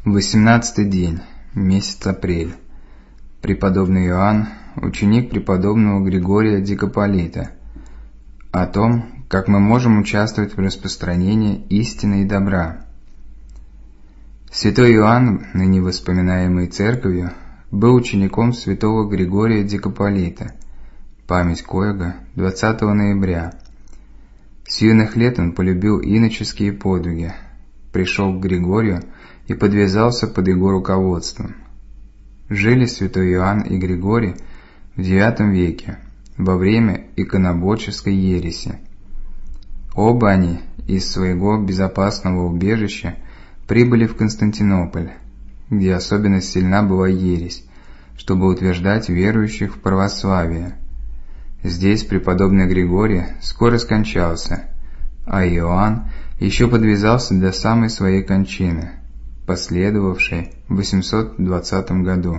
18-й день, месяц апрель. Преподобный Иоанн, ученик преподобного Григория Дикополита. О том, как мы можем участвовать в распространении истины и добра. Святой Иоанн, ныне воспоминаемый Церковью, был учеником святого Григория Дикополита, память коего 20 ноября. С юных лет он полюбил иноческие подвиги, пришел к Григорию и подвязался под его руководством. Жили святой Иоанн и Григорий в IX веке, во время иконоборческой ереси. Оба они из своего безопасного убежища прибыли в Константинополь, где особенно сильна была ересь, чтобы утверждать верующих в православие. Здесь преподобный Григорий скоро скончался, а Иоанн еще подвязался до самой своей кончины, последовавшей в 820 году.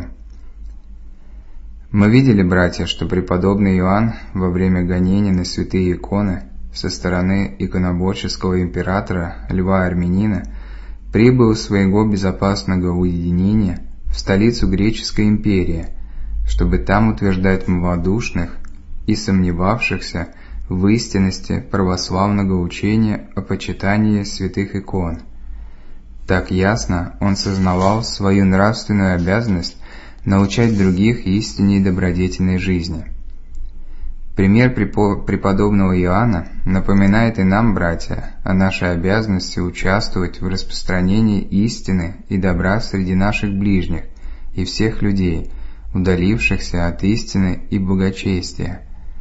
Мы видели, братья, что преподобный Иоанн во время гонений на святые иконы со стороны иконоборческого императора Льва Армянина прибыл из своего безопасного уединения в столицу Греческой империи, чтобы там утверждать малодушных и сомневавшихся в истинности православного учения о почитании святых икон. Так ясно он сознавал свою нравственную обязанность научать других истине и добродетельной жизни. Пример преподобного Иоанна напоминает и нам, братья, о нашей обязанности участвовать в распространении истины и добра среди наших ближних и всех людей, удалившихся от истины и благочестия.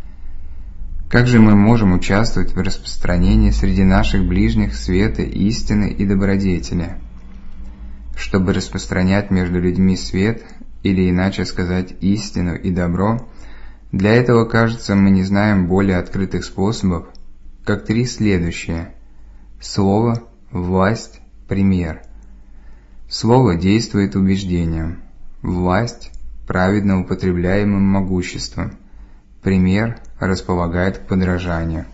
Как же мы можем участвовать в распространении среди наших ближних света, истины и добродетели? Чтобы распространять между людьми свет, или иначе сказать истину и добро, для этого, кажется, мы не знаем более открытых способов, как три следующие: слово, власть, пример. Слово действует убеждением, власть – праведно употребляемым могуществом, пример располагает к подражанию.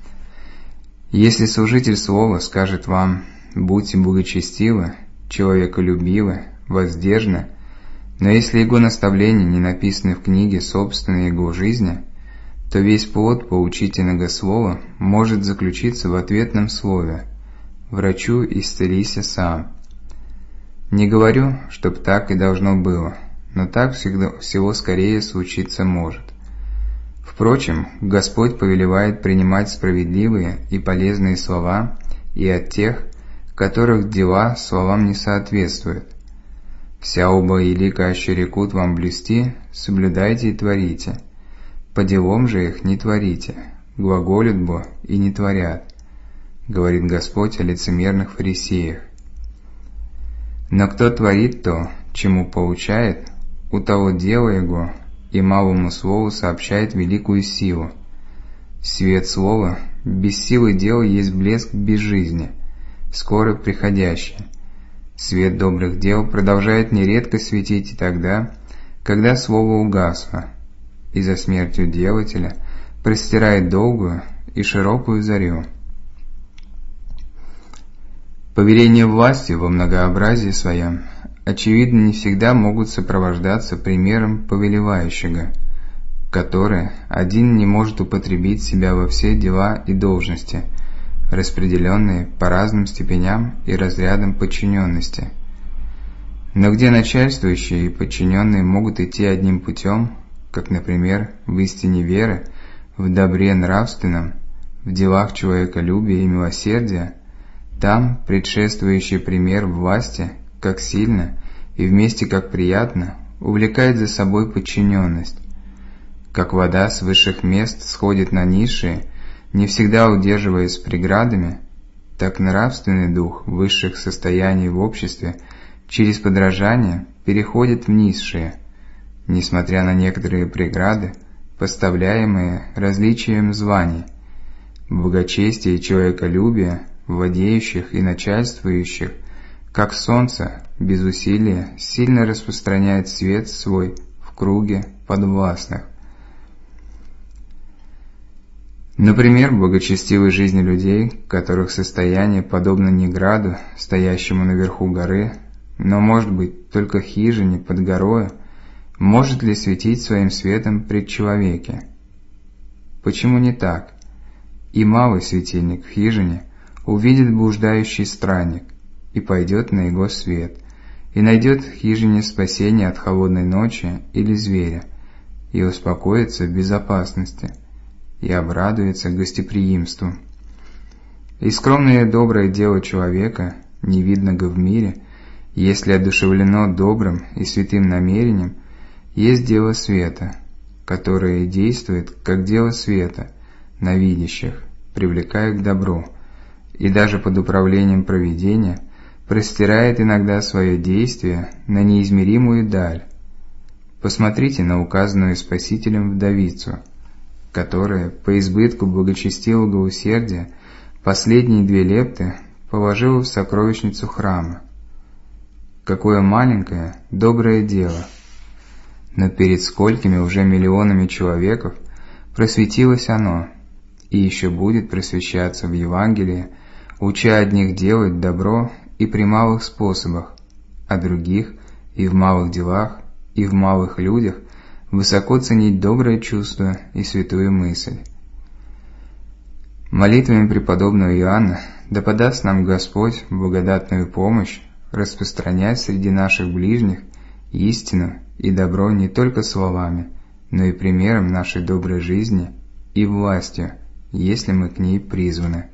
Если служитель слова скажет вам: «Будьте благочестивы, человеколюбивы, воздержаны», но если его наставления не написаны в книге собственной его жизни, то весь плод поучительного слова может заключиться в ответном слове: «Врачу исцелися сам». Не говорю, чтоб так и должно было, но так всего скорее случиться может. Впрочем, Господь повелевает принимать справедливые и полезные слова и от тех, которых дела словам не соответствуют. «Вся оба елика аще рекут вам блюсти, соблюдайте и творите. По делам же их не творите, глаголят бо и не творят», говорит Господь о лицемерных фарисеях. Но кто творит то, чему поучает, у того дело его и малому слову сообщает великую силу. Свет слова без силы дела есть блеск без жизни, скоро приходящий. Свет добрых дел продолжает нередко светить и тогда, когда слово угасло, и за смертью делателя простирает долгую и широкую зарю. Повеления власти во многообразии своем, очевидно, не всегда могут сопровождаться примером повелевающего, который один не может употребить себя во все дела и должности, распределенные по разным степеням и разрядам подчиненности. Но где начальствующие и подчиненные могут идти одним путем, как, например, в истине веры, в добре нравственном, в делах человеколюбия и милосердия, там предшествующий пример власти, как сильно и вместе как приятно, увлекает за собой подчиненность. Как вода с высших мест сходит на низшие, не всегда удерживаясь преградами, так нравственный дух высших состояний в обществе через подражание переходит в низшие, несмотря на некоторые преграды, поставляемые различием званий, благочестие и человеколюбие, владеющих и начальствующих, как солнце, без усилия, сильно распространяет свет свой в круге подвластных. Например, в благочестивой жизни людей, которых состояние подобно не граду, стоящему наверху горы, но, может быть, только в хижине под горою, может ли светить своим светом пред человеке? Почему не так? И малый светильник в хижине увидит блуждающий странник, и пойдет на его свет, и найдет в хижине спасение от холодной ночи или зверя, и успокоится в безопасности, и обрадуется гостеприимству. И скромное доброе дело человека, не видного в мире, если одушевлено добрым и святым намерением, есть дело света, которое действует как дело света на видящих, привлекая к добру, и даже под управлением провидения простирает иногда свое действие на неизмеримую даль. Посмотрите на указанную Спасителем вдовицу, которая по избытку благочестивого усердия последние 2 лепты положила в сокровищницу храма. Какое маленькое, доброе дело! Но перед сколькими уже миллионами человеков просветилось оно, и еще будет просвещаться в Евангелии, уча одних делать добро и при малых способах, а других и в малых делах, и в малых людях высоко ценить доброе чувство и святую мысль. Молитвами преподобного Иоанна да подаст нам Господь благодатную помощь распространять среди наших ближних истину и добро не только словами, но и примером нашей доброй жизни и властью, если мы к ней призваны.